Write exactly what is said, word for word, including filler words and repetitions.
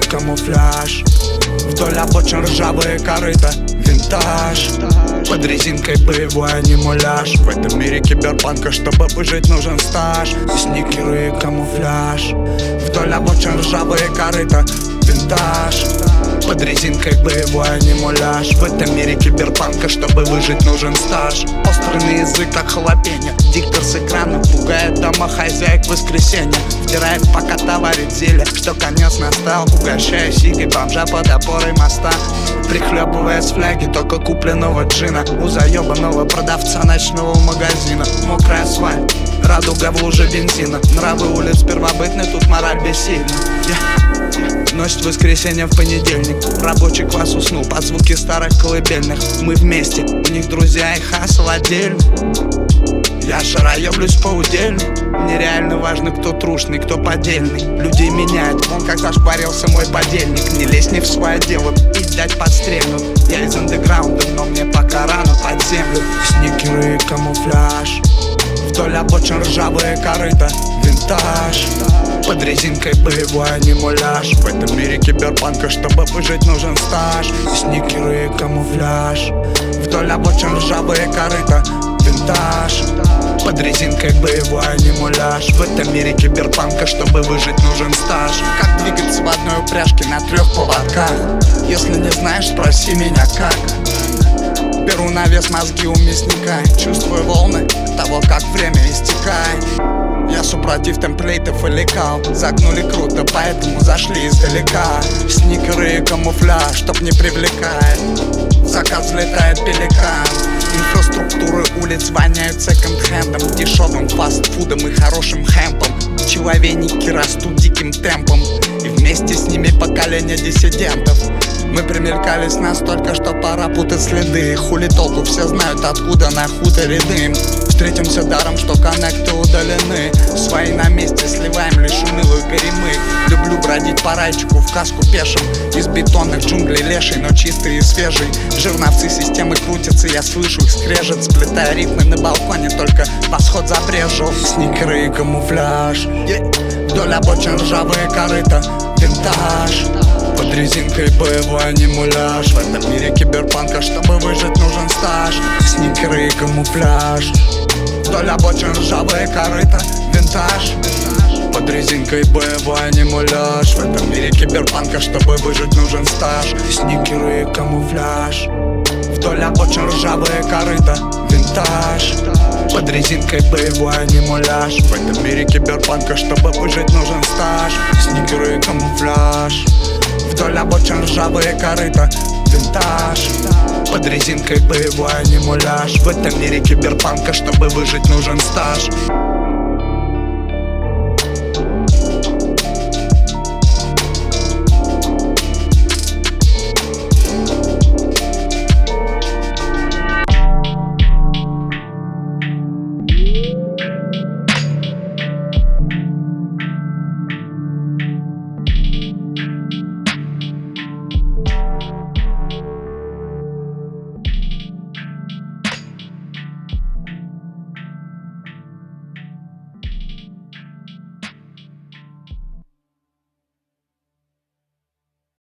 камуфляж. Вдоль обочин ржавые корыта, винтаж. Под резинкой боевой, а не муляж. В этом мире киберпанка, чтобы выжить, нужен стаж. И сникеры, и камуфляж. Вдоль обочин ржавые корыта, винтаж. Под резинкой боевой, а не муляж. В этом мире киберпанка, чтобы выжить, нужен стаж. Острый на язык, как халапеньо. Диктор с экрана пугает домохозяек в воскресенье. Втирает, пока товарит зелье, что конец настал. Угощая сигой бомжа под опорой моста. Прихлебывая с фляги только купленного джина. У заебанного продавца ночного магазина. Мокрый асфальт, радуга в луже бензина. Нравы улиц первобытны, тут мораль бессильна. yeah. Носит воскресенье в понедельник. Рабочий класс уснул под звуки старых колыбельных. Мы вместе, у них друзья и хасл отдельно. Я шароеблюсь поудельно. Мне реально важно, кто трушный, кто поддельный. Людей меняет, вон как зашпарился мой подельник. Не лезь не в свое дело, пить дать подстрельнут. Я из андеграунда, но мне пока рано под землю. Сникеры и камуфляж. Вдоль обочин ржавые корыта, винтаж. Под резинкой боевой, а не муляж. В этом мире киберпанка, чтобы выжить, нужен стаж. Сникеры и камуфляж. Вдоль обочин ржавые корыта, винтаж. Под резинкой боевой, а не муляж. В этом мире киберпанка, чтобы выжить, нужен стаж. Как двигаться в одной упряжке на трех поводках? Если не знаешь, спроси меня как. Беру на вес мозги у мясника. Чувствую волны того, как время истекает. Я супротив темплейтов и лекал. Загнули круто, поэтому зашли издалека. Сникеры и камуфляж, чтоб не привлекает. В закат взлетает пеликан. Инфраструктуры улиц воняют секонд-хендом, дешевым фастфудом и хорошим хэмпом. Человейники растут диким темпом, и вместе с ними поколение диссидентов. Мы примелькались настолько, что пора путать следы. Хули толку, все знают, откуда на хуторе дым. Встретимся даром, что коннекты удалены. Свои на месте, сливаем лишь унылую горемык. Люблю бродить по райчику в каску пешим. Из бетонных джунглей леший, но чистый и свежий. Жирновцы системы крутятся, я слышу их скрежет. Сплетая ритмы на балконе, только восход забрежил. Сникеры и камуфляж. Вдоль обочин ржавые корыта, винтаж. Под резинкой боевой, а не муляж. В этом мире киберпанка, чтобы выжить, нужен стаж. Сникеры и камуфляж. Вдоль обочин ржавые корыта, винтаж. Под резинкой боевой, а не муляж. В этом мире киберпанка, чтобы выжить, нужен стаж. Сникеры и камуфляж. Вдоль обочин ржавые корыта, винтаж. Под резинкой боевой, а не муляж. В этом мире киберпанка, чтобы выжить, нужен стаж. Сникеры и камуфляж. Вдоль обочин ржавые корыта, винтаж. Под резинкой боевой, а не муляж. В этом мире киберпанка, чтобы выжить, нужен стаж.